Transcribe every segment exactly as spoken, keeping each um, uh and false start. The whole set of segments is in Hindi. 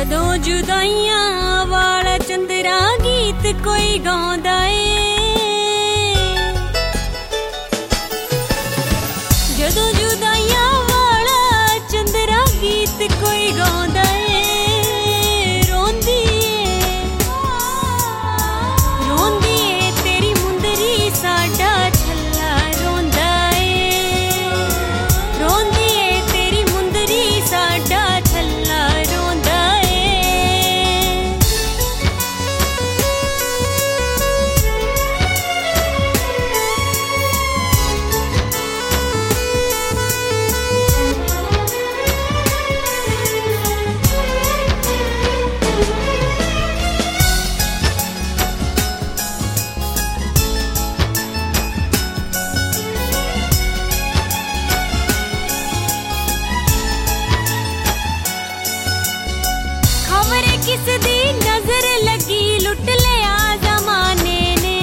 जदों जुदाइयां वाला चंदरा गीत कोई गाउंदा ए, जदों जुदाइयां वाला चंदरा गीत कोई गाउंदा ए, रोंदी ए रोंदी ए तेरी मुंदरी साडा छल्ला रोंदा ए, रोंदी ए तेरी मुंदरी साडा छल्ला रोंदा ए। खबरे किस दी नजर लगी लुट लिया जमाने ने,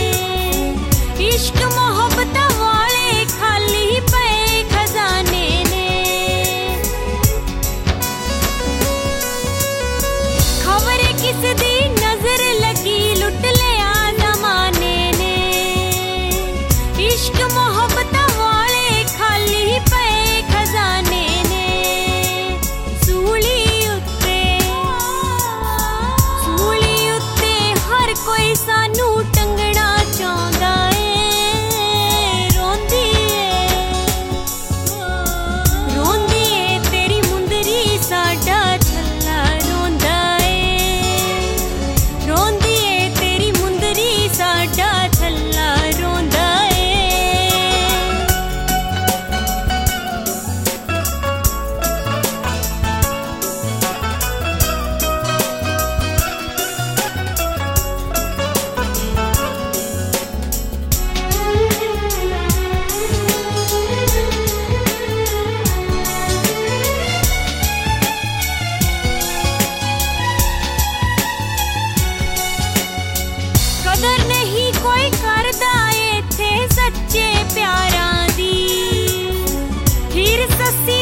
इश्क मोहब्बत वाले खाली पे खजाने ने, खबरे किस दी नजर लगी लुट लिया जमाने ने, इश्क मोहब्बत वाले खाली पे खजाने ने, सूली कोई सानू टंगना चाहंदा ए, रोंदी ए रोंदी ए तेरी मुंदरी साडा छल्ला रोंदा ए, रोंदी ए तेरी मुंदरी साडा छल्ला रोंदा ए। कदर नहीं कोई करदा इत्थे सच्चे प्यारां दी, हीर सस्सी